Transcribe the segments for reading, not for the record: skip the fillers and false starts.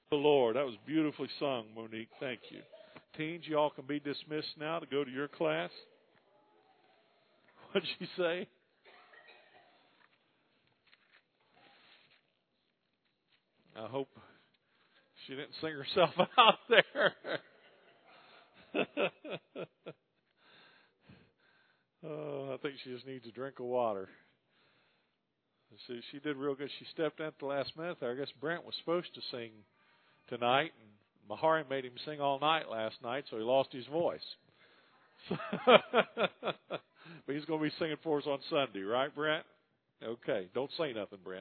The Lord. That was beautifully sung, Monique. Thank you. Teens, you all can be dismissed now to go to your class. What did she say? I hope she didn't sing herself out there. Oh, I think she just needs a drink of water. See, she did real good. She stepped in at the last minute there. I guess Brent was supposed to sing tonight, and Mahari made him sing all night last night, so he lost his voice. But he's going to be singing for us on Sunday, right, Brent? Okay, don't say nothing, Brent.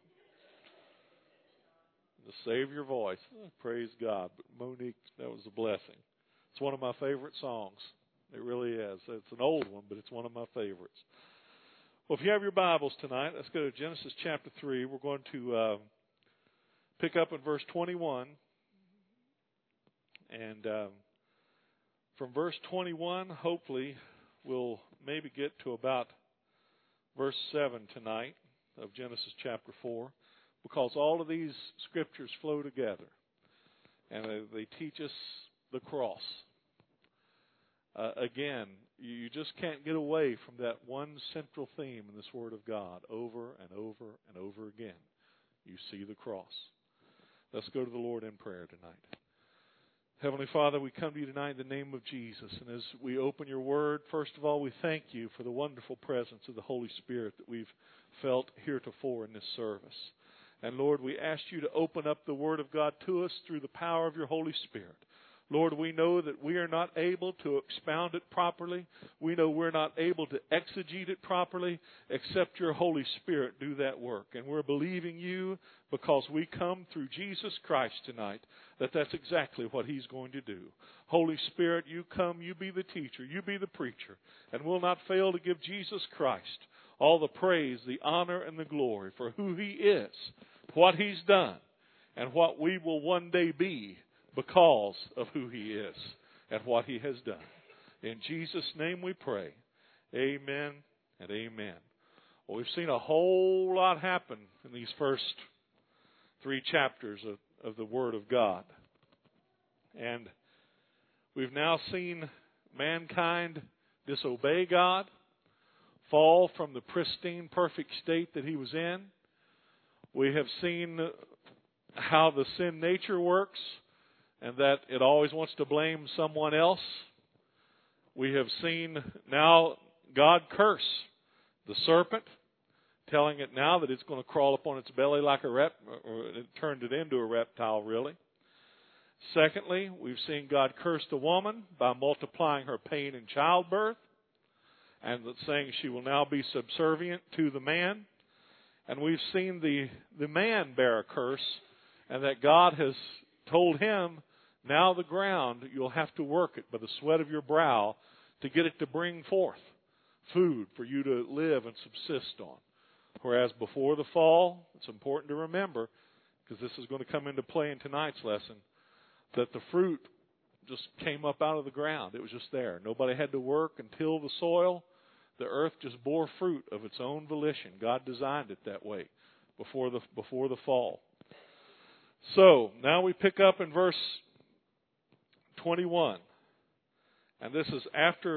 Just save your voice. Praise God. But Monique, that was a blessing. It's one of my favorite songs. It really is. It's an old one, but it's one of my favorites. Well, if you have your Bibles tonight, let's go to Genesis chapter 3. We're going to pick up in verse 21. And from verse 21, hopefully, we'll maybe get to about verse 7 tonight of Genesis chapter 4, because all of these scriptures flow together, and they teach us the cross. Again, you just can't get away from that one central theme in this Word of God over and over and over again. You see the cross. Let's go to the Lord in prayer tonight. Heavenly Father, we come to you tonight in the name of Jesus. And as we open your Word, first of all, we thank you for the wonderful presence of the Holy Spirit that we've felt heretofore in this service. And Lord, we ask you to open up the Word of God to us through the power of your Holy Spirit. Lord, we know that we are not able to expound it properly. We know we're not able to exegete it properly, except your Holy Spirit do that work. And we're believing you because we come through Jesus Christ tonight, that's exactly what he's going to do. Holy Spirit, you come, you be the teacher, you be the preacher, and we'll not fail to give Jesus Christ all the praise, the honor, and the glory for who he is, what he's done, and what we will one day be because of who he is and what he has done. In Jesus' name we pray. Amen and amen. Well, we've seen a whole lot happen in these first 3 chapters of the Word of God. And we've now seen mankind disobey God, fall from the pristine, perfect state that he was in. We have seen how the sin nature works, and that it always wants to blame someone else. We have seen now God curse the serpent, telling it now that it's going to crawl up on its belly like a or it turned it into a reptile, really. Secondly, we've seen God curse the woman by multiplying her pain in childbirth, and saying she will now be subservient to the man. And we've seen the man bear a curse, and that God has told him, now the ground, you'll have to work it by the sweat of your brow to get it to bring forth food for you to live and subsist on. Whereas before the fall, it's important to remember, because this is going to come into play in tonight's lesson, that the fruit just came up out of the ground. It was just there. Nobody had to work and till the soil. The earth just bore fruit of its own volition. God designed it that way before the fall. So, now we pick up in verse 21. And this is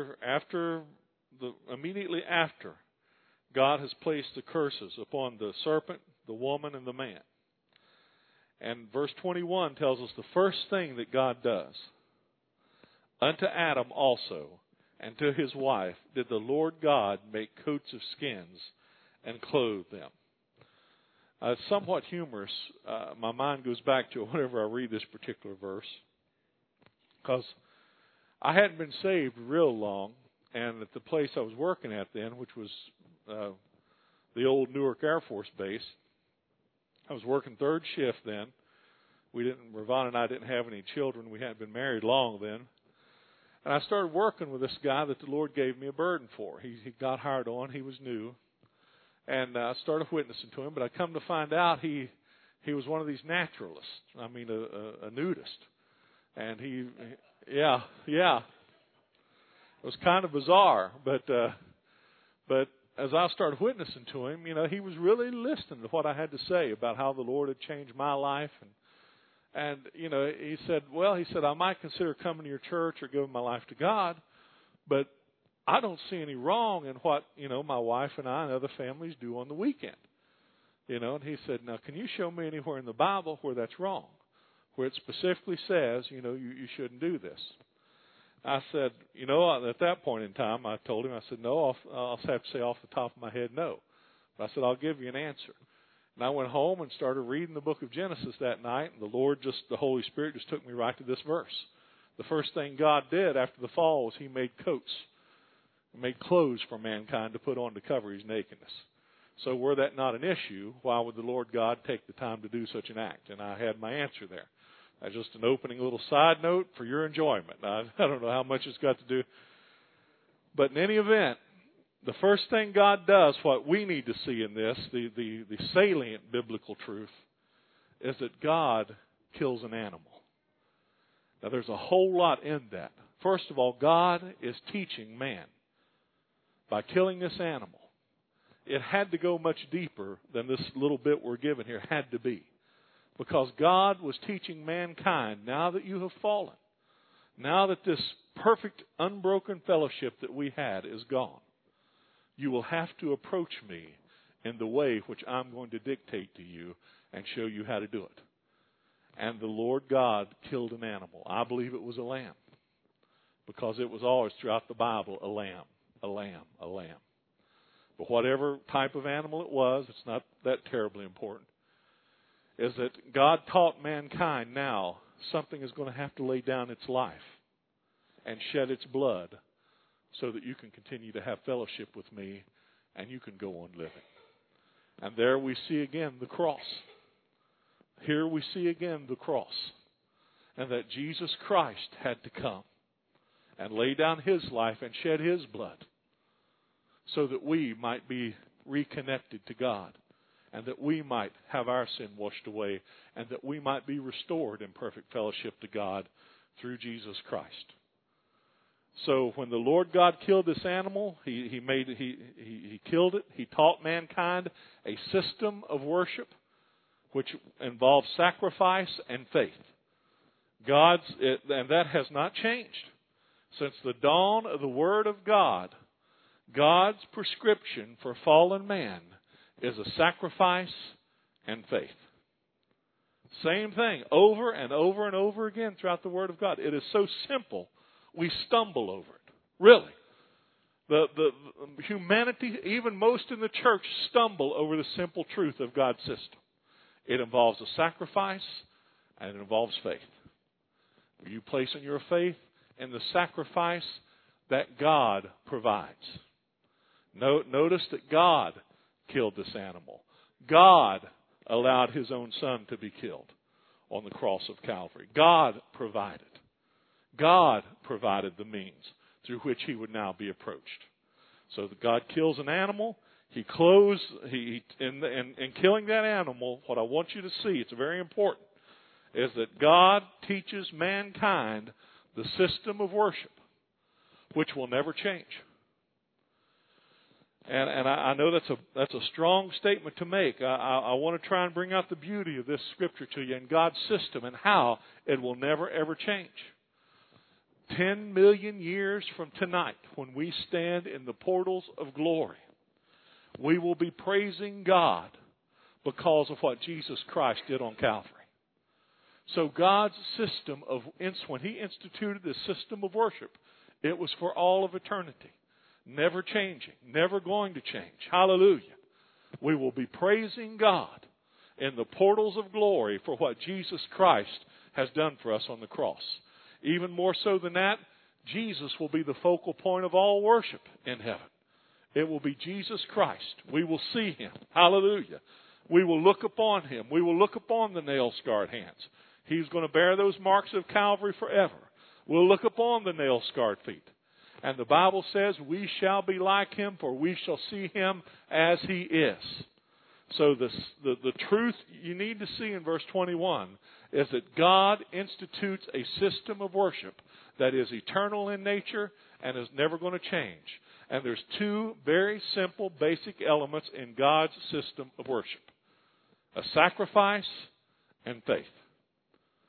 immediately after God has placed the curses upon the serpent, the woman, and the man. And verse 21 tells us the first thing that God does. Unto Adam also, and to his wife, did the Lord God make coats of skins and clothe them. It's somewhat humorous. My mind goes back to it whenever I read this particular verse, because I hadn't been saved real long, and at the place I was working at then, which was the old Newark Air Force Base, I was working third shift then. Ravon and I didn't have any children. We hadn't been married long then. And I started working with this guy that the Lord gave me a burden for. He got hired on. He was new. And I started witnessing to him. But I come to find out he was one of these naturalists. I mean, a nudist. And yeah. It was kind of bizarre. But as I started witnessing to him, he was really listening to what I had to say about how the Lord had changed my life. And, he said, I might consider coming to your church or giving my life to God, but I don't see any wrong in what, my wife and I and other families do on the weekend. And he said, now, can you show me anywhere in the Bible where that's wrong, where it specifically says, you shouldn't do this? I said, at that point in time, I told him, I said, no, I'll have to say off the top of my head, no. But I said, I'll give you an answer. And I went home and started reading the book of Genesis that night, and the Holy Spirit just took me right to this verse. The first thing God did after the fall was He made coats. He made clothes for mankind to put on to cover his nakedness. So were that not an issue, why would the Lord God take the time to do such an act? And I had my answer there. That's just an opening little side note for your enjoyment. I don't know how much it's got to do. But in any event, the first thing God does, what we need to see in this, the salient biblical truth, is that God kills an animal. Now, there's a whole lot in that. First of all, God is teaching man by killing this animal. It had to go much deeper than this little bit we're given here had to be. Because God was teaching mankind, now that you have fallen, now that this perfect, unbroken fellowship that we had is gone, you will have to approach me in the way which I'm going to dictate to you and show you how to do it. And the Lord God killed an animal. I believe it was a lamb. Because it was always throughout the Bible, a lamb, a lamb, a lamb. But whatever type of animal it was, it's not that terribly important, is that God taught mankind now something is going to have to lay down its life and shed its blood so that you can continue to have fellowship with me and you can go on living. And there we see again the cross. Here we see again the cross. And that Jesus Christ had to come and lay down His life and shed His blood so that we might be reconnected to God and that we might have our sin washed away and that we might be restored in perfect fellowship to God through Jesus Christ. So when the Lord God killed this animal, He killed it. He taught mankind a system of worship which involves sacrifice and faith. And that has not changed. Since the dawn of the Word of God, God's prescription for fallen man is a sacrifice and faith. Same thing over and over and over again throughout the Word of God. It is so simple, we stumble over it. Really. The humanity, even most in the church, stumble over the simple truth of God's system. It involves a sacrifice and it involves faith. Are you placing your faith in the sacrifice that God provides? Notice that God killed this animal. God allowed His own Son to be killed on the cross of Calvary. God provided. God provided the means through which He would now be approached. So that God kills an animal. In killing that animal, what I want you to see, it's very important, is that God teaches mankind the system of worship, which will never change. And I know that's a strong statement to make. I want to try and bring out the beauty of this scripture to you and God's system and how it will never ever change. 10 million years from tonight, when we stand in the portals of glory, we will be praising God because of what Jesus Christ did on Calvary. So God's system when He instituted this system of worship, it was for all of eternity. Never changing, never going to change. Hallelujah. We will be praising God in the portals of glory for what Jesus Christ has done for us on the cross. Even more so than that, Jesus will be the focal point of all worship in heaven. It will be Jesus Christ. We will see Him. Hallelujah. We will look upon Him. We will look upon the nail-scarred hands. He's going to bear those marks of Calvary forever. We'll look upon the nail-scarred feet. And the Bible says we shall be like Him, for we shall see Him as He is. So the truth you need to see in verse 21 is that God institutes a system of worship that is eternal in nature and is never going to change. And there's two very simple, basic elements in God's system of worship: a sacrifice and faith.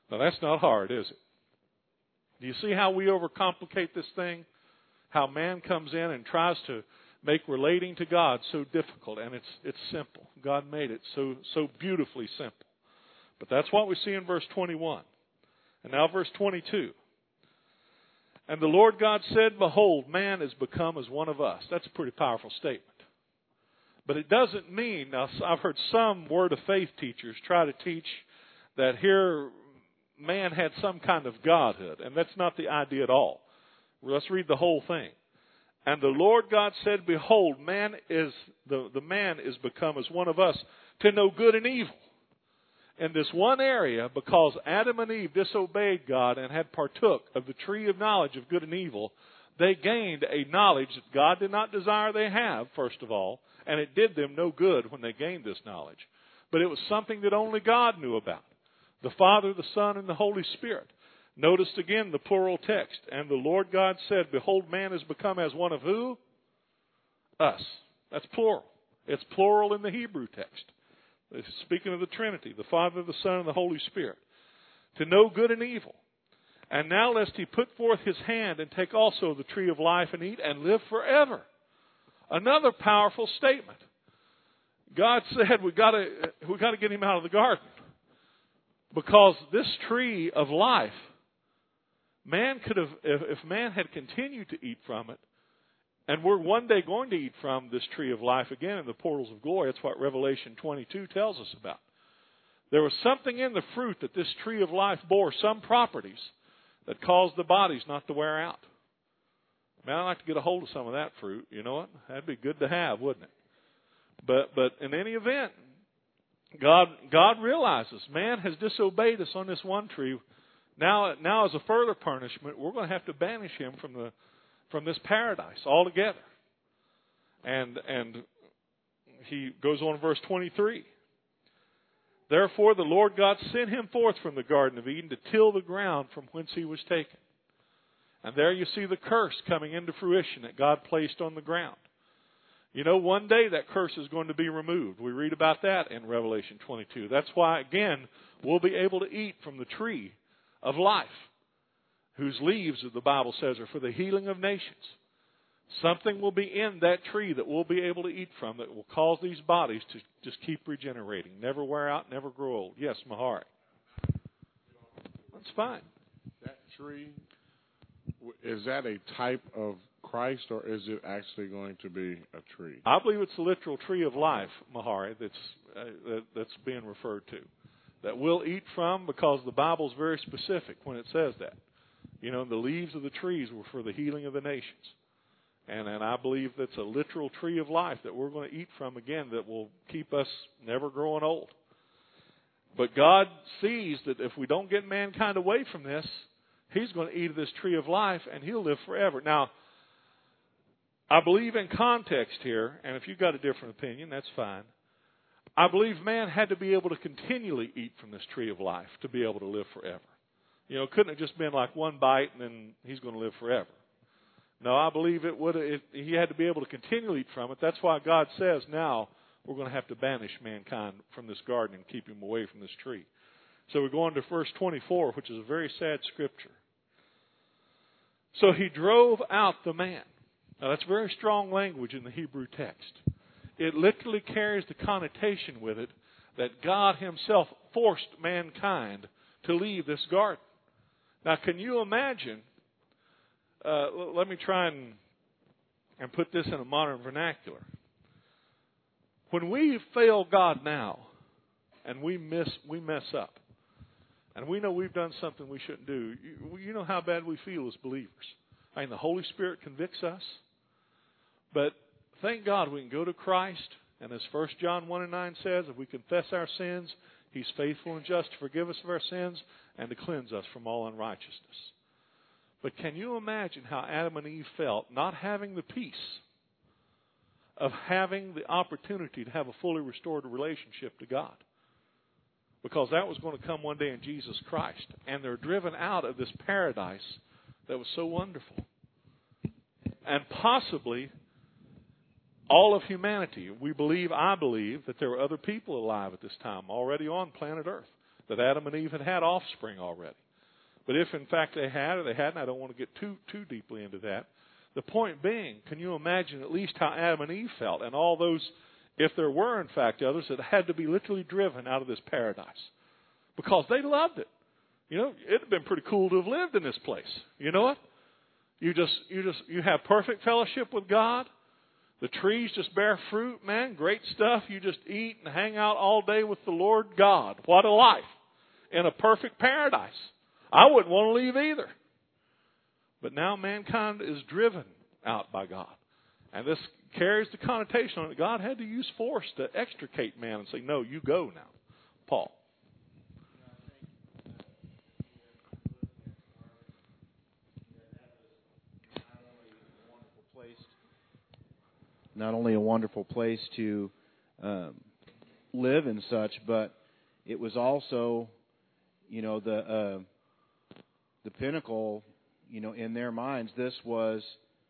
Now, that's not hard, is it? Do you see how we overcomplicate this thing? How man comes in and tries to make relating to God so difficult, and it's simple. God made it so beautifully simple. But that's what we see in verse 21. And now verse 22. And the Lord God said, Behold, man is become as one of us. That's a pretty powerful statement. But it doesn't mean, now I've heard some word of faith teachers try to teach that here man had some kind of godhood, and that's not the idea at all. Let's read the whole thing. And the Lord God said, Behold, man is the man is become as one of us to know good and evil. In this one area, because Adam and Eve disobeyed God and had partook of the tree of knowledge of good and evil, they gained a knowledge that God did not desire they have, first of all, and it did them no good when they gained this knowledge. But it was something that only God knew about. The Father, the Son, and the Holy Spirit. Notice again the plural text. And the Lord God said, Behold, man has become as one of who? Us. That's plural. It's plural in the Hebrew text. It's speaking of the Trinity, the Father, the Son, and the Holy Spirit. To know good and evil. And now lest he put forth his hand and take also the tree of life and eat and live forever. Another powerful statement. God said we got to get him out of the garden. Because this tree of life, man could have, if man had continued to eat from it, and we're one day going to eat from this tree of life again in the portals of glory. That's what Revelation 22 tells us about. There was something in the fruit that this tree of life bore, some properties that caused the bodies not to wear out. Man, I'd like to get a hold of some of that fruit. You know what? That'd be good to have, wouldn't it? But in any event, God realizes man has disobeyed us on this one tree. Now as a further punishment, we're going to have to banish him from this paradise altogether. And he goes on in verse 23. Therefore the Lord God sent him forth from the Garden of Eden to till the ground from whence he was taken. And there you see the curse coming into fruition that God placed on the ground. You know, one day that curse is going to be removed. We read about that in Revelation 22. That's why, again, we'll be able to eat from the tree of life, whose leaves, as the Bible says, are for the healing of nations. Something will be in that tree that we'll be able to eat from that will cause these bodies to just keep regenerating, never wear out, never grow old. Yes, Mahari. That's fine. That tree, is that a type of Christ, or is it actually going to be a tree? I believe it's the literal tree of life, Mahari, that's being referred to. That we'll eat from, because the Bible's very specific when it says that. You know, the leaves of the trees were for the healing of the nations. And I believe that's a literal tree of life that we're going to eat from again that will keep us never growing old. But God sees that if we don't get mankind away from this, he's going to eat of this tree of life and he'll live forever. Now, I believe in context here, and if you've got a different opinion, that's fine. I believe man had to be able to continually eat from this tree of life to be able to live forever. You know, it couldn't have just been like one bite and then he's going to live forever. No, I believe he had to be able to continually eat from it. That's why God says now we're going to have to banish mankind from this garden and keep him away from this tree. So we go on to verse 24, which is a very sad scripture. So he drove out the man. Now that's very strong language in the Hebrew text. It literally carries the connotation with it that God himself forced mankind to leave this garden. Now can you imagine, let me try and put this in a modern vernacular. When we fail God now and we mess up, and we know we've done something we shouldn't do, you know how bad we feel as believers. I mean, the Holy Spirit convicts us. But thank God we can go to Christ, and as 1 John 1:9 says, if we confess our sins, he's faithful and just to forgive us of our sins and to cleanse us from all unrighteousness. But can you imagine how Adam and Eve felt not having the peace of having the opportunity to have a fully restored relationship to God? Because that was going to come one day in Jesus Christ. And they're driven out of this paradise that was so wonderful. And possibly all of humanity. I believe that there were other people alive at this time already on planet Earth. that Adam and Eve had had offspring already. But if in fact they had or they hadn't, I don't want to get too deeply into that. The point being, can you imagine at least how Adam and Eve felt, and all those, if there were in fact others that had to be literally driven out of this paradise because they loved it. You know, it'd have been pretty cool to have lived in this place. You know what? You have perfect fellowship with God. The trees just bear fruit, man. Great stuff. You just eat and hang out all day with the Lord God. What a life in a perfect paradise. I wouldn't want to leave either. But now mankind is driven out by God. And this carries the connotation on it. God had to use force to extricate man and say, no, you go now. Paul. Not only a wonderful place to live and such, but it was also, you know, the pinnacle, you know, in their minds. This was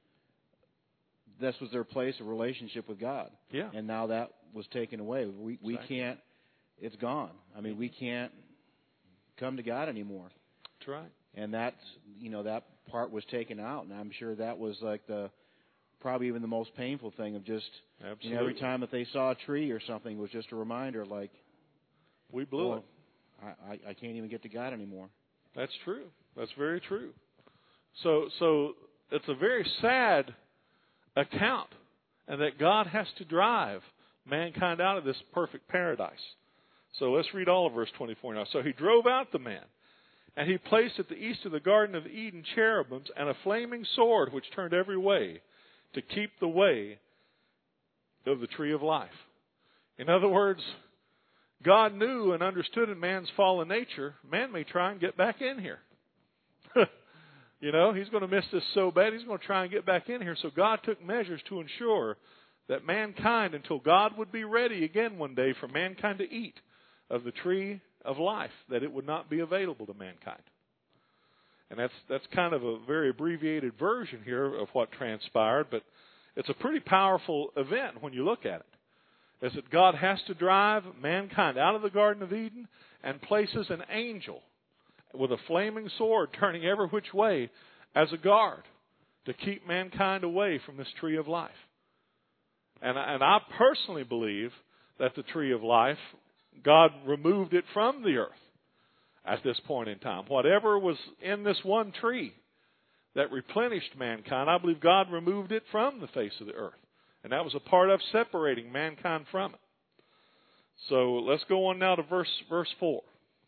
their place of relationship with God. Yeah. And now that was taken away. We can't. It's gone. I mean, we can't come to God anymore. That's right. And that's, you know, that part was taken out, and I'm sure that was like probably even the most painful thing of just, you know, every time that they saw a tree or something was just a reminder, like, we blew it. I can't even get to God anymore. That's true. That's very true. So it's a very sad account, and that God has to drive mankind out of this perfect paradise. So let's read all of verse 24 now. So he drove out the man, and he placed at the east of the Garden of Eden cherubims and a flaming sword which turned every way to keep the way of the tree of life. In other words, God knew and understood in man's fallen nature, man may try and get back in here. You know, he's going to miss this so bad, he's going to try and get back in here. So God took measures to ensure that mankind, until God would be ready again one day for mankind to eat of the tree of life, that it would not be available to mankind. And that's kind of a very abbreviated version here of what transpired, but it's a pretty powerful event when you look at it. Is that God has to drive mankind out of the Garden of Eden and places an angel with a flaming sword turning every which way as a guard to keep mankind away from this tree of life. And I personally believe that the tree of life, God removed it from the earth at this point in time. Whatever was in this one tree that replenished mankind, I believe God removed it from the face of the earth. And that was a part of separating mankind from it. So let's go on now to verse 4.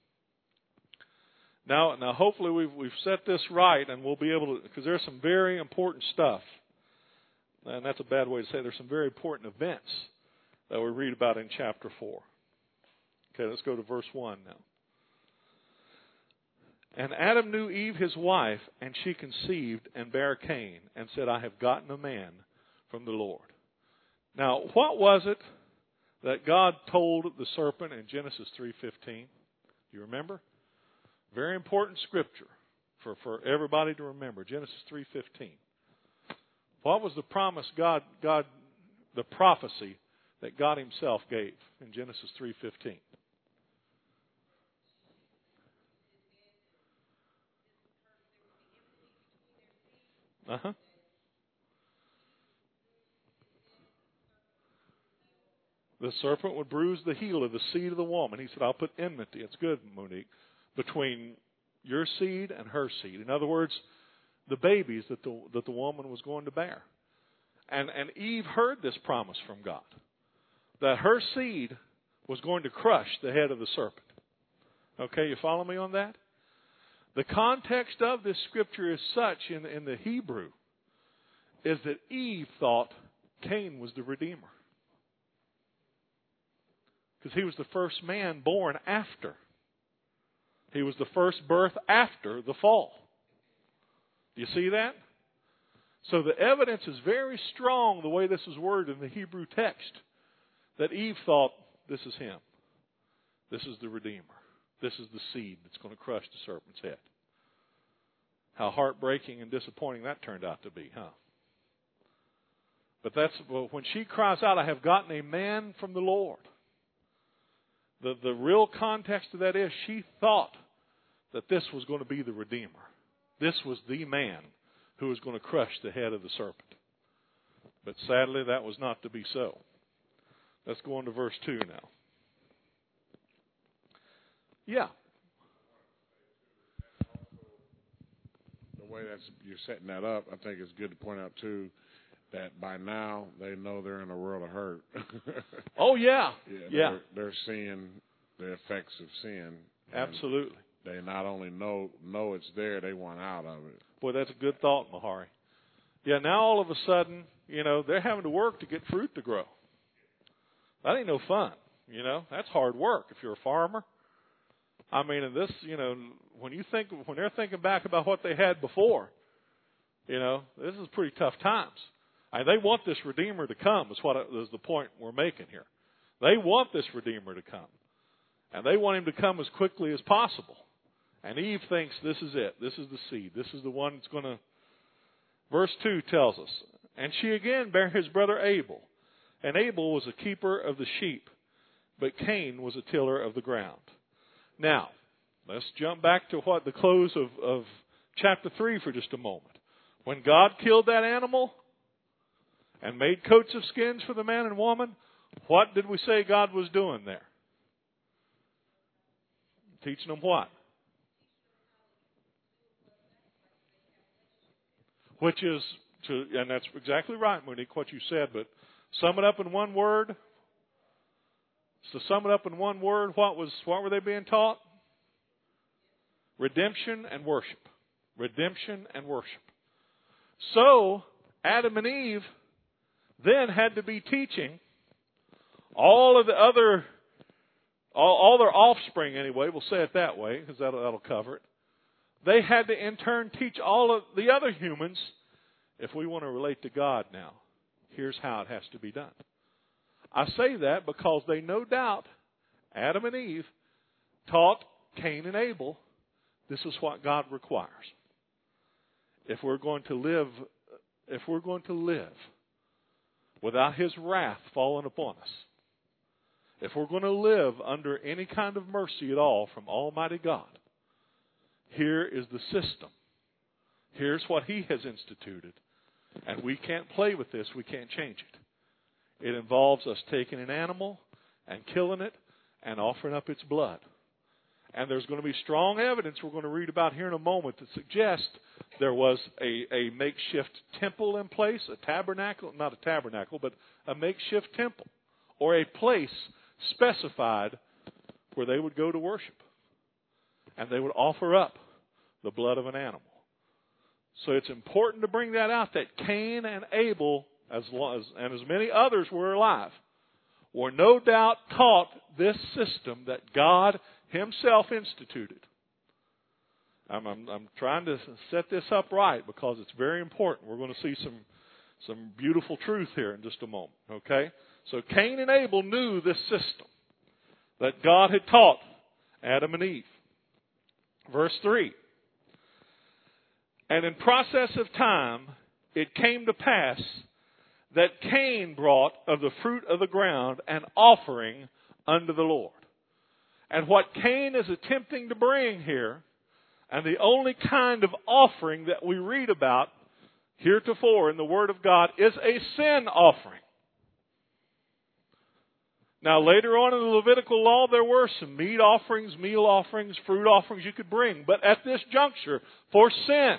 Now hopefully we've set this right, and we'll be able to, because there's some very important stuff. And that's a bad way to say it. There's some very important events that we read about in chapter 4. Okay, let's go to verse 1 now. And Adam knew Eve his wife, and she conceived and bare Cain, and said, I have gotten a man from the Lord. Now, what was it that God told the serpent in Genesis 3:15? Do you remember? Very important scripture for everybody to remember. Genesis 3:15. What was the promise the prophecy that God himself gave in Genesis 3:15? The serpent would bruise the heel of the seed of the woman. He said, I'll put enmity. It's good, Monique. Between your seed and her seed. In other words, the babies that the woman was going to bear. And Eve heard this promise from God, that her seed was going to crush the head of the serpent. Okay, you follow me on that? The context of this scripture is such in the Hebrew is that Eve thought Cain was the Redeemer. Because he was the first man born after. He was the first birth after the fall. Do you see that? So the evidence is very strong the way this is worded in the Hebrew text. That Eve thought, this is him. This is the Redeemer. This is the seed that's going to crush the serpent's head. How heartbreaking and disappointing that turned out to be, huh? But when she cries out, I have gotten a man from the Lord. The real context of that is she thought that this was going to be the Redeemer. This was the man who was going to crush the head of the serpent. But sadly, that was not to be so. Let's go on to verse 2 now. Yeah. The way you're setting that up, I think it's good to point out, too, that by now they know they're in a world of hurt. Oh, yeah. Yeah. They're seeing the effects of sin. Absolutely. They not only know it's there, they want out of it. Boy, that's a good thought, Mahari. Yeah, now all of a sudden, they're having to work to get fruit to grow. That ain't no fun, That's hard work if you're a farmer. I mean, and this, when they're thinking back about what they had before, this is pretty tough times. They want this Redeemer to come, is the point we're making here. They want this Redeemer to come. And they want him to come as quickly as possible. And Eve thinks this is it. This is the seed. This is the one that's going to... Verse 2 tells us, and she again bare his brother Abel. And Abel was a keeper of the sheep, but Cain was a tiller of the ground. Now, let's jump back to the close of chapter 3 for just a moment. When God killed that animal and made coats of skins for the man and woman, what did we say God was doing there? Teaching them what? Which is, and that's exactly right, Monique, what you said, but sum it up in one word. So sum it up in one word, what were they being taught? Redemption and worship. Redemption and worship. So, Adam and Eve then had to be teaching all of the other, all their offspring anyway, we'll say it that way, because that'll cover it. They had to in turn teach all of the other humans, if we want to relate to God now, here's how it has to be done. I say that because they no doubt, Adam and Eve, taught Cain and Abel, this is what God requires. If we're going to live without His wrath falling upon us, if we're going to live under any kind of mercy at all from Almighty God, here is the system. Here's what He has instituted. And we can't play with this. We can't change it. It involves us taking an animal and killing it and offering up its blood. And there's going to be strong evidence we're going to read about here in a moment that suggests there was a makeshift temple in place, a tabernacle, not a tabernacle, but a makeshift temple, or a place specified where they would go to worship. And they would offer up the blood of an animal. So it's important to bring that out, that Cain and Abel, and as many others were alive, were no doubt taught this system that God Himself instituted. I'm trying to set this up right because it's very important. We're going to see some beautiful truth here in just a moment. Okay? So Cain and Abel knew this system that God had taught Adam and Eve. Verse 3. And in process of time, it came to pass that Cain brought of the fruit of the ground an offering unto the Lord. And what Cain is attempting to bring here, and the only kind of offering that we read about heretofore in the Word of God, is a sin offering. Now, later on in the Levitical law, there were some meat offerings, meal offerings, fruit offerings you could bring. But at this juncture, for sin,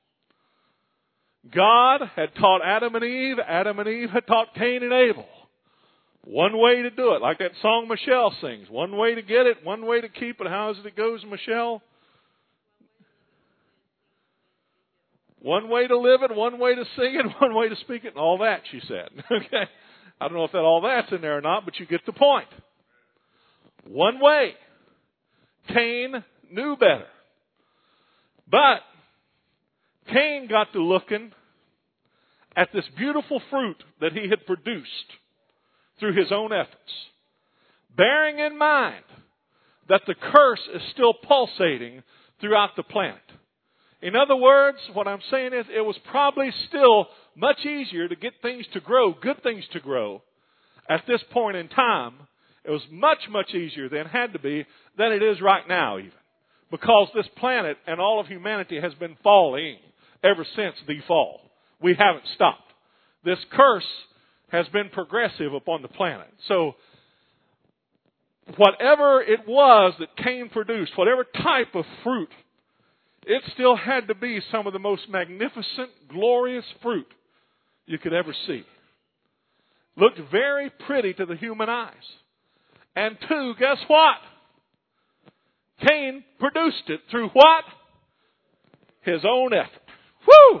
God had taught Adam and Eve had taught Cain and Abel. One way to do it, like that song Michelle sings. One way to get it, one way to keep it. How is it goes, Michelle? One way to live it, one way to sing it, one way to speak it, and all that, she said. Okay? I don't know if all that's in there or not, but you get the point. One way. Cain knew better. But Cain got to looking at this beautiful fruit that he had produced through his own efforts, bearing in mind that the curse is still pulsating throughout the planet. In other words, what I'm saying is it was probably still much easier to get things to grow, good things to grow, at this point in time It was much, much easier then, had to be, than it is right now even. Because this planet and all of humanity has been falling ever since the fall. We haven't stopped. This curse has been progressive upon the planet. So, whatever it was that Cain produced, whatever type of fruit, it still had to be some of the most magnificent, glorious fruit you could ever see. Looked very pretty to the human eyes. And two, guess what? Cain produced it through what? His own effort. Woo!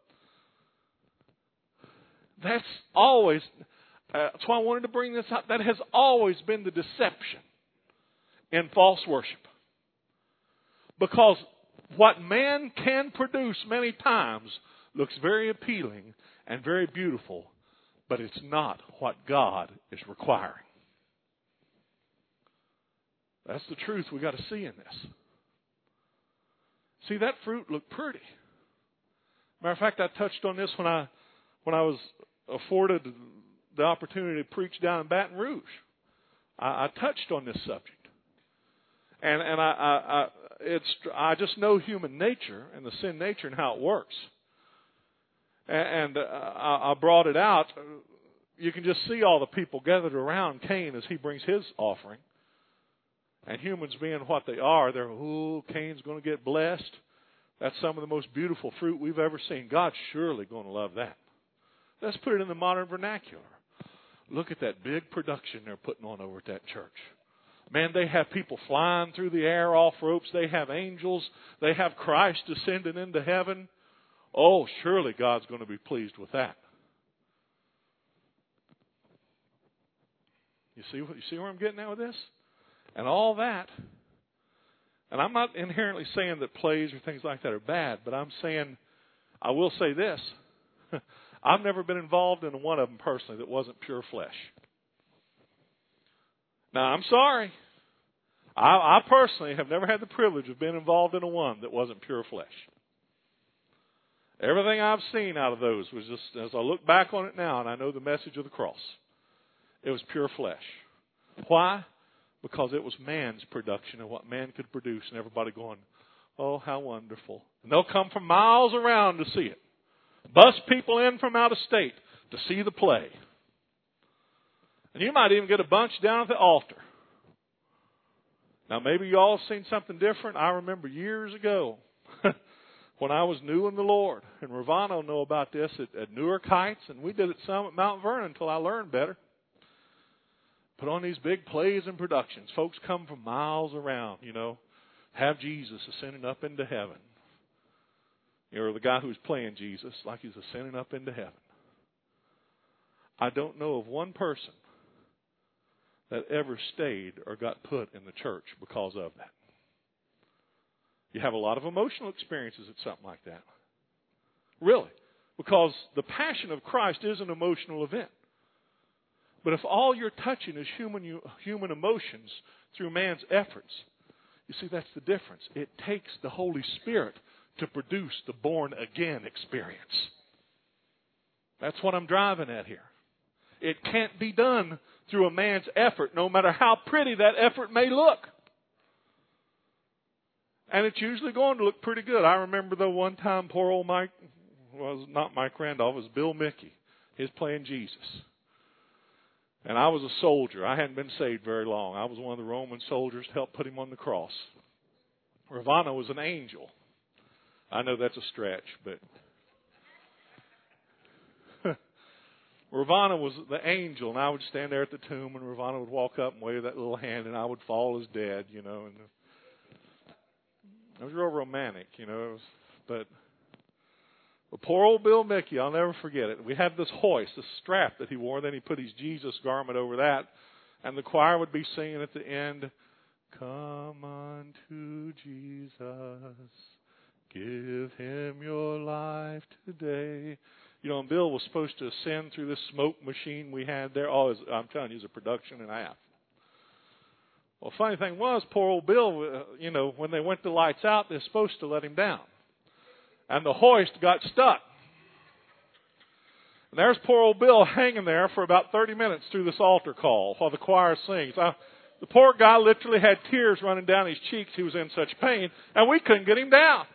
That's always, that's why I wanted to bring this up. That has always been the deception in false worship. Because what man can produce many times looks very appealing and very beautiful, but it's not what God is requiring. That's the truth we got to see in this. See, that fruit looked pretty. Matter of fact, I touched on this when I was afforded the opportunity to preach down in Baton Rouge. I touched on this subject, and I just know human nature and the sin nature and how it works. And I brought it out. You can just see all the people gathered around Cain as he brings his offering. And humans being what they are, they're, Cain's going to get blessed. That's some of the most beautiful fruit we've ever seen. God's surely going to love that. Let's put it in the modern vernacular. Look at that big production they're putting on over at that church. Man, they have people flying through the air off ropes. They have angels. They have Christ descending into heaven. Oh, surely God's going to be pleased with that. You see where I'm getting at with this? And all that, and I'm not inherently saying that plays or things like that are bad, but I'm saying, I will say this, I've never been involved in one of them personally that wasn't pure flesh. Now, I'm sorry. I personally have never had the privilege of being involved in a one that wasn't pure flesh. Everything I've seen out of those was just, as I look back on it now, and I know the message of the cross, it was pure flesh. Why? Because it was man's production of what man could produce, and everybody going, oh, how wonderful. And they'll come from miles around to see it. Bus people in from out of state to see the play. And you might even get a bunch down at the altar. Now, maybe you all have seen something different. I remember years ago when I was new in the Lord, and Ravana will know about this at Newark Heights, and we did it some at Mount Vernon until I learned better. Put on these big plays and productions. Folks come from miles around, have Jesus ascending up into heaven. Or the guy who's playing Jesus like he's ascending up into heaven. I don't know of one person that ever stayed or got put in the church because of that. You have a lot of emotional experiences at something like that. Really. Because the passion of Christ is an emotional event. But if all you're touching is human emotions through man's efforts, you see, that's the difference. It takes the Holy Spirit to produce the born-again experience. That's what I'm driving at here. It can't be done through a man's effort, no matter how pretty that effort may look. And it's usually going to look pretty good. I remember, though, one time poor old Mike, was not Mike Randolph, it was Bill Mickey. He was playing Jesus. And I was a soldier. I hadn't been saved very long. I was one of the Roman soldiers to help put him on the cross. Ravana was an angel. I know that's a stretch, but Ravana was the angel, and I would stand there at the tomb, and Ravana would walk up and wave that little hand, and I would fall as dead, And it was real romantic, But poor old Bill Mickey, I'll never forget it. We had this hoist, this strap that he wore. Then he put his Jesus garment over that. And the choir would be singing at the end, come unto Jesus, give him your life today. And Bill was supposed to ascend through this smoke machine we had there. Oh, I'm telling you, it was a production and a half. Well, funny thing was, poor old Bill, when they went the lights out, they're supposed to let him down. And the hoist got stuck. And there's poor old Bill hanging there for about 30 minutes through this altar call while the choir sings. The poor guy literally had tears running down his cheeks. He was in such pain, and we couldn't get him down.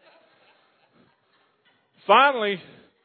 Finally,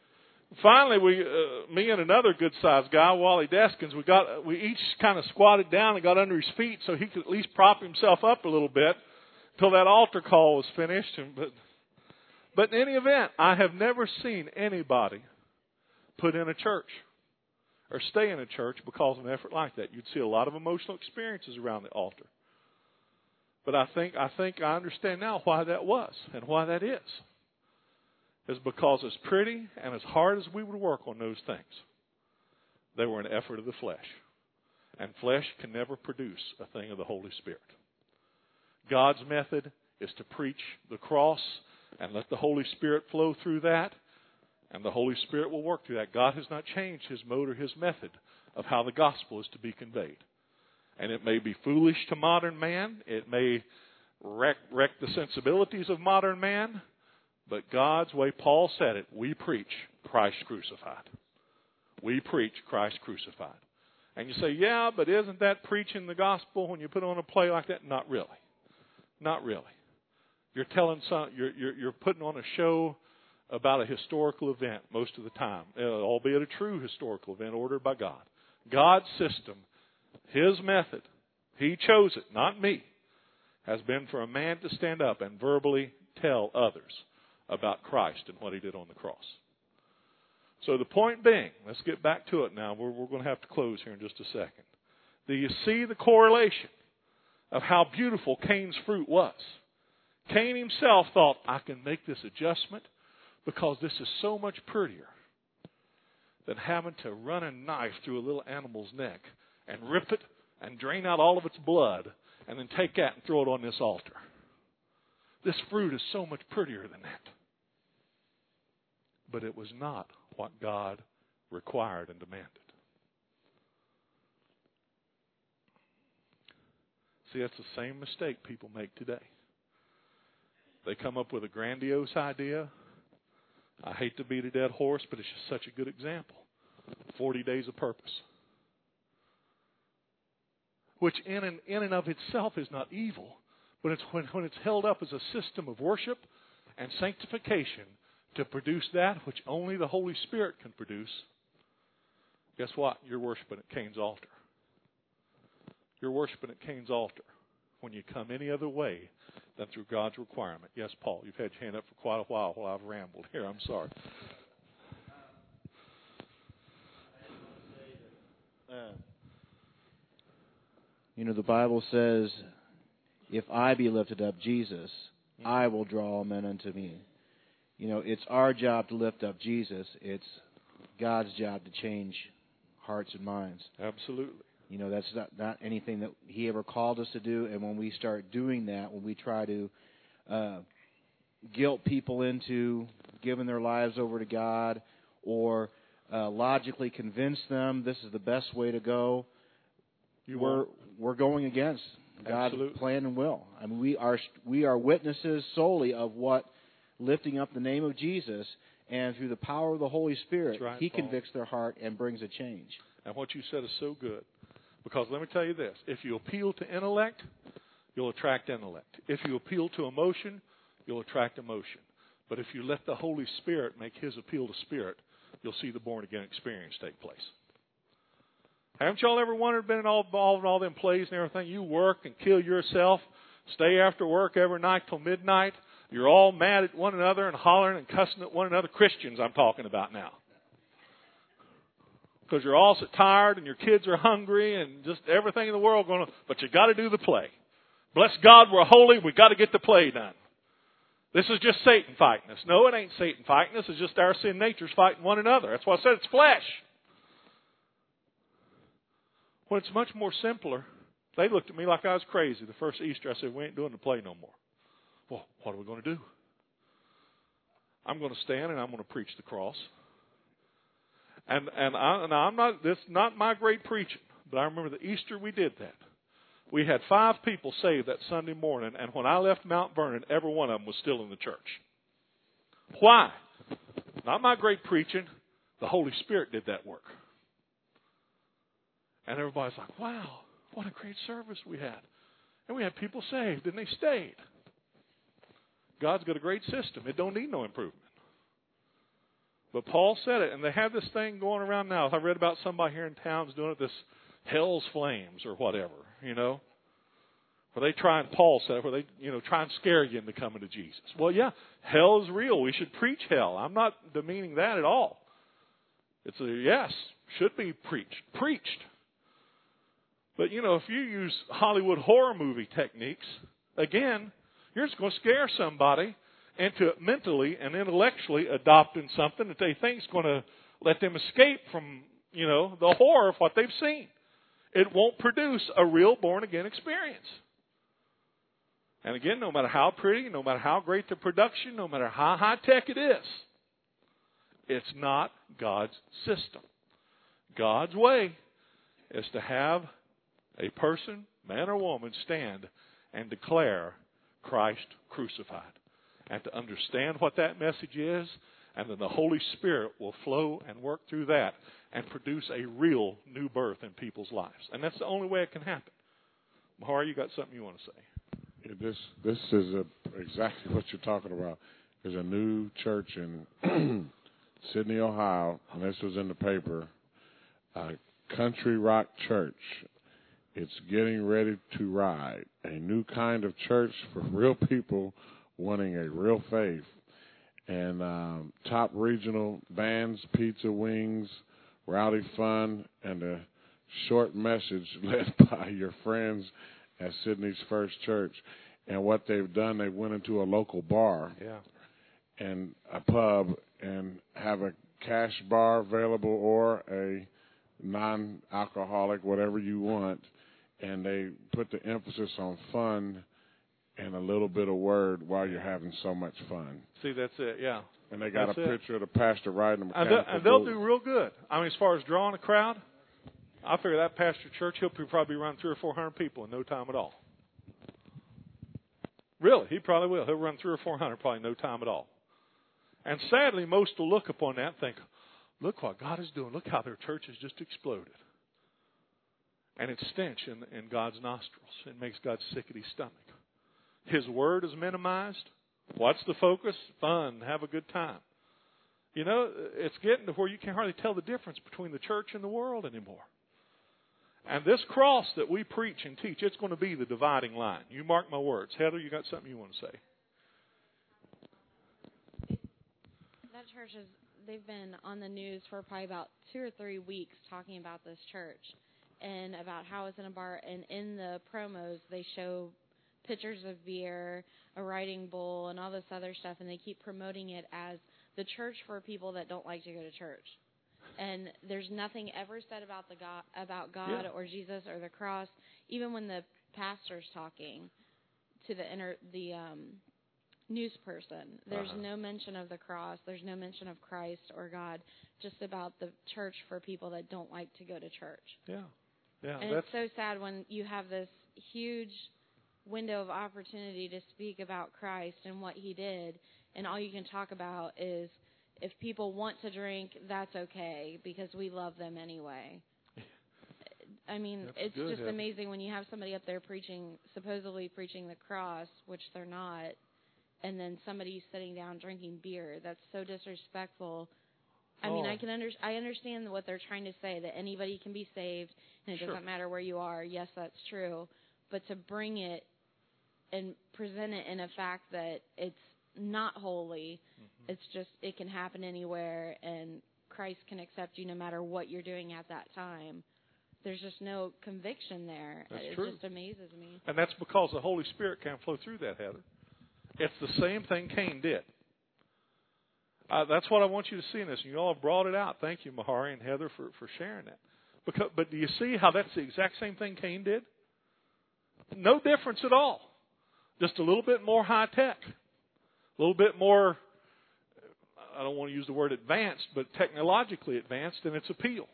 me and another good-sized guy, Wally Deskins, we each kind of squatted down and got under his feet so he could at least prop himself up a little bit until that altar call was finished. But in any event, I have never seen anybody put in a church or stay in a church because of an effort like that. You'd see a lot of emotional experiences around the altar. But I think I understand now why that was and why that is. Is because as pretty and as hard as we would work on those things, they were an effort of the flesh. And flesh can never produce a thing of the Holy Spirit. God's method is to preach the cross and let the Holy Spirit flow through that, and the Holy Spirit will work through that. God has not changed His mode or His method of how the gospel is to be conveyed. And it may be foolish to modern man. It may wreck the sensibilities of modern man. But God's way, Paul said it, we preach Christ crucified. We preach Christ crucified. And you say, yeah, but isn't that preaching the gospel when you put on a play like that? Not really. Not really. You're you're putting on a show about a historical event most of the time, albeit a true historical event ordered by God. God's system, His method, He chose it, not me, has been for a man to stand up and verbally tell others about Christ and what He did on the cross. So the point being, let's get back to it now. We're going to have to close here in just a second. Do you see the correlation of how beautiful Cain's fruit was? Cain himself thought, I can make this adjustment because this is so much prettier than having to run a knife through a little animal's neck and rip it and drain out all of its blood and then take that and throw it on this altar. This fruit is so much prettier than that. But it was not what God required and demanded. See, that's the same mistake people make today. They come up with a grandiose idea. I hate to beat a dead horse, but it's just such a good example. 40 days of purpose. Which in and of itself is not evil, but it's when it's held up as a system of worship and sanctification to produce that which only the Holy Spirit can produce. Guess what? You're worshiping at Cain's altar. You're worshiping at Cain's altar when you come any other way than through God's requirement. Yes, Paul, you've had your hand up for quite a while I've rambled here. I'm sorry. The Bible says, if I be lifted up, Jesus, I will draw all men unto me. It's our job to lift up Jesus. It's God's job to change hearts and minds. Absolutely. That's not anything that He ever called us to do. And when we start doing that, when we try to guilt people into giving their lives over to God or logically convince them this is the best way to go, we're going against God's plan and will. I mean, we are witnesses solely of what lifting up the name of Jesus, and through the power of the Holy Spirit, right, He convicts their heart and brings a change. And what you said is so good. Because let me tell you this, if you appeal to intellect, you'll attract intellect. If you appeal to emotion, you'll attract emotion. But if you let the Holy Spirit make His appeal to spirit, you'll see the born-again experience take place. Haven't y'all ever wondered, been involved in all them plays and everything? You work and kill yourself, stay after work every night till midnight. You're all mad at one another and hollering and cussing at one another. Christians I'm talking about now. Because you're all so tired and your kids are hungry and just everything in the world going on. But you got to do the play. Bless God, we're holy. We got to get the play done. This is just Satan fighting us. No, it ain't Satan fighting us. It's just our sin natures fighting one another. That's why I said it's flesh. When it's much more simpler, they looked at me like I was crazy. The first Easter, I said, we ain't doing the play no more. Well, what are we going to do? I'm going to stand and I'm going to preach the cross. And I'm not. This is not my great preaching, but I remember the Easter we did that. We had 5 people saved that Sunday morning, and when I left Mount Vernon, every one of them was still in the church. Why? Not my great preaching, The Holy Spirit did that work. And everybody's like, wow, what a great service we had. And we had people saved, and they stayed. God's got a great system. It don't need no improvement. But Paul said it, and they have this thing going around now. I read about somebody here in town's doing it, this Hell's Flames or whatever, you know. Where they try, and Paul said it, where they, you know, try and scare you into coming to Jesus. Well, yeah, hell is real. We should preach hell. I'm not demeaning that at all. It's a yes, should be preached. But, you know, if you use Hollywood horror movie techniques, again, you're just going to scare somebody into mentally and intellectually adopting something that they think is going to let them escape from, you know, the horror of what they've seen. It won't produce a real born-again experience. And again, no matter how pretty, no matter how great the production, no matter how high-tech it is, it's not God's system. God's way is to have a person, man or woman, stand and declare Christ crucified. And to understand what that message is, and then the Holy Spirit will flow and work through that and produce a real new birth in people's lives. And that's the only way it can happen. Mahar, you got something you want to say? This is exactly what you're talking about. There's a new church in Sydney, Ohio, and this was in the paper, Country Rock Church. It's getting ready to ride. A new kind of church for real people wanting a real faith. And top regional bands, pizza wings, rowdy fun, and a short message led by your friends at Sydney's First Church. And what they've done, they went into a local bar and a pub and have a cash bar available or a non-alcoholic, whatever you want. And they put the emphasis on fun and a little bit of word while you're having so much fun. See, that's it, yeah. And they got a picture of the pastor riding a and mechanical they'll bull. do real good. I mean, as far as drawing a crowd, I figure that pastor church, he'll probably run 300 or 400 people in no time at all. Really, he probably will. He'll run 300 or 400 probably in no time at all. And sadly, most will look upon that and think, look what God is doing. Look how their church has just exploded. And it's stench in God's nostrils. It makes God sick at his stomach. His word is minimized. What's the focus? Fun. Have a good time. You know, it's getting to where you can't hardly tell the difference between the church and the world anymore. And this cross that we preach and teach, it's going to be the dividing line. You mark my words. Heather, you got something you want to say? That church they've been on the news for probably about 2 or 3 weeks talking about this church and about how it's in a bar. And in the promos, they show pictures of beer, a riding bull, and all this other stuff, and they keep promoting it as the church for people that don't like to go to church. And there's nothing ever said about God or Jesus or the cross. Even when the pastor's talking to the news person, there's no mention of the cross. There's no mention of Christ or God. Just about the church for people that don't like to go to church. Yeah. And it's so sad when you have this huge window of opportunity to speak about Christ and what he did, and all you can talk about is if people want to drink, that's okay because we love them anyway. I mean, it's good, just amazing when you have somebody up there supposedly preaching the cross, which they're not, and then somebody sitting down drinking beer. That's so disrespectful. I mean, I understand what they're trying to say, that anybody can be saved and it doesn't matter where you are. Yes, that's true. But to bring it and present it in a fact that it's not holy, it's just, it can happen anywhere and Christ can accept you no matter what you're doing at that time. There's just no conviction there. It just amazes me. And that's because the Holy Spirit can't flow through that, Heather. It's the same thing Cain did. That's what I want you to see in this. And you all have brought it out. Thank you, Mahari and Heather, for sharing that. But do you see how that's the exact same thing Cain did? No difference at all. Just a little bit more high tech. A little bit more, I don't want to use the word advanced, but technologically advanced in its appeal.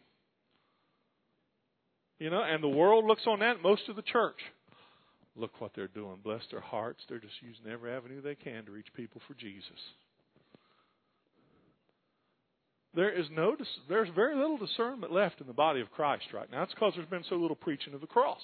You know, and the world looks on that, most of the church. Look what they're doing. Bless their hearts. They're just using every avenue they can to reach people for Jesus. there's very little discernment left in the body of Christ right now. It's because there's been so little preaching of the cross.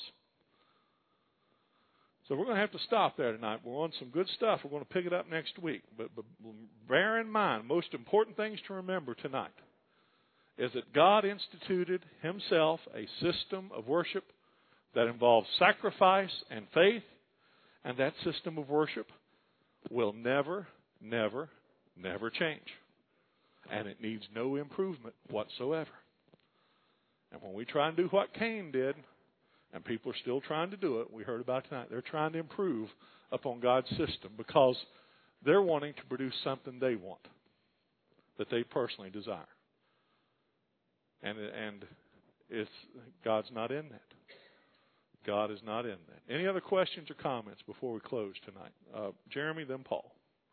So we're going to have to stop there tonight. We're on some good stuff. We're going to pick it up next week. But bear in mind, most important things to remember tonight is that God instituted himself a system of worship that involves sacrifice and faith, and that system of worship will never, never, never change. And it needs no improvement whatsoever. And when we try and do what Cain did, and people are still trying to do it, we heard about tonight, they're trying to improve upon God's system because they're wanting to produce something they want, that they personally desire. And it's God's not in that. God is not in that. Any other questions or comments before we close tonight? Jeremy, then Paul.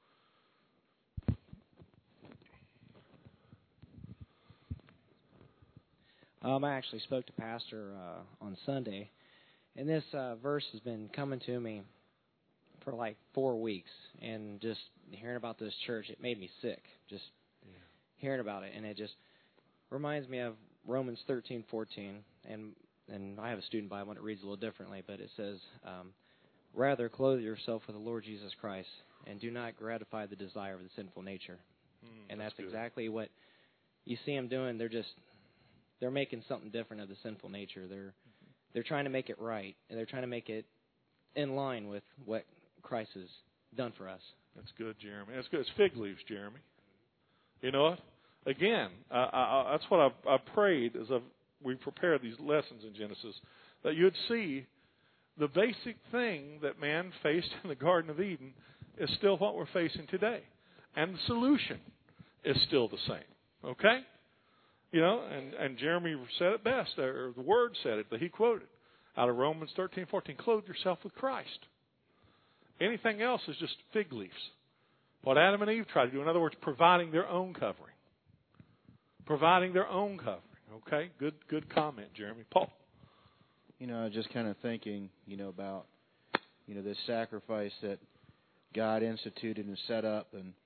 I actually spoke to Pastor on Sunday, and this verse has been coming to me for like 4 weeks, and just hearing about this church, it made me sick, just hearing about it, and it just reminds me of Romans 13:14, and I have a student Bible, and it reads a little differently, but it says, rather clothe yourself with the Lord Jesus Christ, and do not gratify the desire of the sinful nature. And that's exactly what you see them doing. They're making something different of the sinful nature. They're trying to make it right, and they're trying to make it in line with what Christ has done for us. That's good, Jeremy. That's good. It's fig leaves, Jeremy. You know what? Again, that's what I prayed as we prepared these lessons in Genesis, that you'd see the basic thing that man faced in the Garden of Eden is still what we're facing today. And the solution is still the same. Okay? You know, and Jeremy said it best, or the Word said it, that he quoted out of Romans 13:14, clothe yourself with Christ. Anything else is just fig leaves. What Adam and Eve tried to do, in other words, providing their own covering. Providing their own covering. Okay? Good comment, Jeremy. Paul. You know, just kind of thinking, about, this sacrifice that God instituted and set up,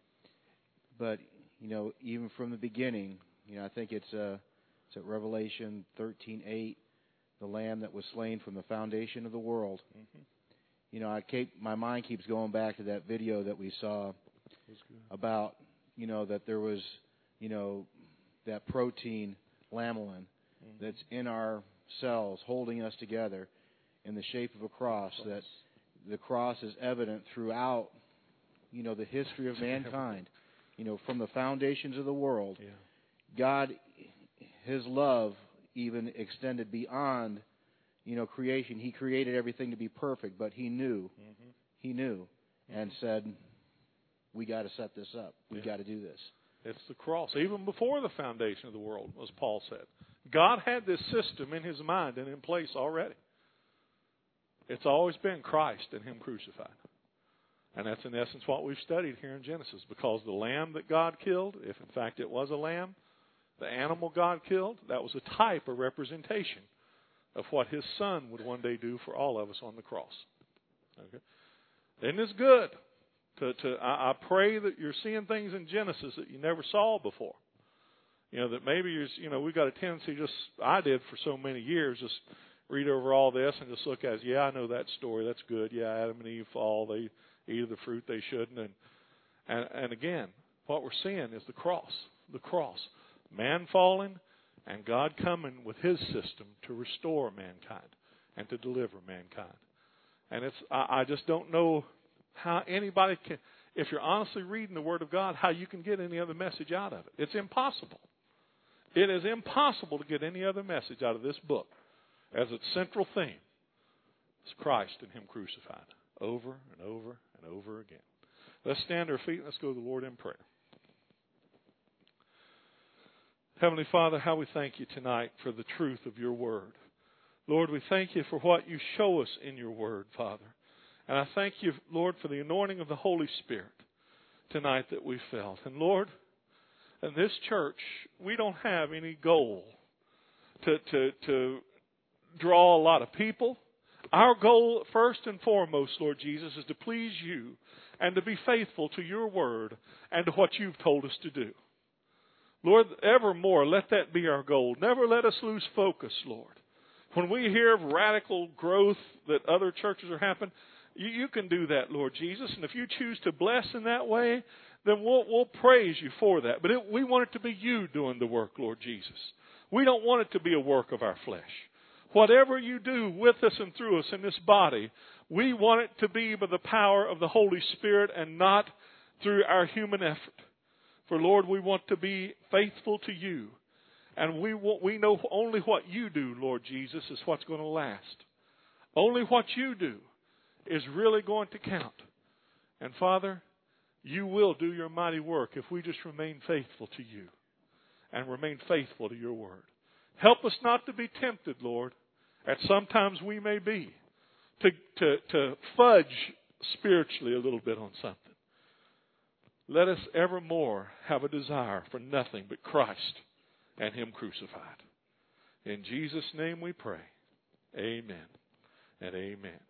but even from the beginning, I think it's at Revelation 13:8, the Lamb that was slain from the foundation of the world. Mm-hmm. My mind keeps going back to that video that we saw about, that there was, that protein laminin that's in our cells holding us together in the shape of a cross, that the cross is evident throughout, the history of mankind, from the foundations of the world. Yeah. God, his love even extended beyond, creation. He created everything to be perfect, but he knew, and said, we got to set this up. We got to do this. It's the cross. Even before the foundation of the world, as Paul said. God had this system in his mind and in place already. It's always been Christ and him crucified. And that's in essence what we've studied here in Genesis. Because the lamb that God killed, if in fact it was a lamb, the animal God killed, that was a type, a representation of what his son would one day do for all of us on the cross. Okay? Isn't this good? I pray that you're seeing things in Genesis that you never saw before. That maybe we've got a tendency, I did for so many years, just read over all this and just look at it. I know that story. That's good. Adam and Eve fall. They eat of the fruit they shouldn't. And again, what we're seeing is the cross. The cross. Man falling and God coming with his system to restore mankind and to deliver mankind. And I just don't know how anybody can, if you're honestly reading the Word of God, how you can get any other message out of it. It's impossible. It is impossible to get any other message out of this book as its central theme. It's Christ and him crucified over and over and over again. Let's stand to our feet and let's go to the Lord in prayer. Heavenly Father, how we thank you tonight for the truth of your Word. Lord, we thank you for what you show us in your Word, Father. And I thank you, Lord, for the anointing of the Holy Spirit tonight that we felt. And Lord, in this church, we don't have any goal to draw a lot of people. Our goal, first and foremost, Lord Jesus, is to please you and to be faithful to your word and to what you've told us to do. Lord, evermore, let that be our goal. Never let us lose focus, Lord. When we hear of radical growth that other churches are happening, you can do that, Lord Jesus. And if you choose to bless in that way, then we'll praise you for that. But we want it to be you doing the work, Lord Jesus. We don't want it to be a work of our flesh. Whatever you do with us and through us in this body, we want it to be by the power of the Holy Spirit and not through our human effort. For, Lord, we want to be faithful to you. And we know only what you do, Lord Jesus, is what's going to last. Only what you do is really going to count. And, Father, you will do your mighty work if we just remain faithful to you and remain faithful to your word. Help us not to be tempted, Lord, as sometimes we may be, to fudge spiritually a little bit on something. Let us evermore have a desire for nothing but Christ and Him crucified. In Jesus' name we pray. Amen and amen.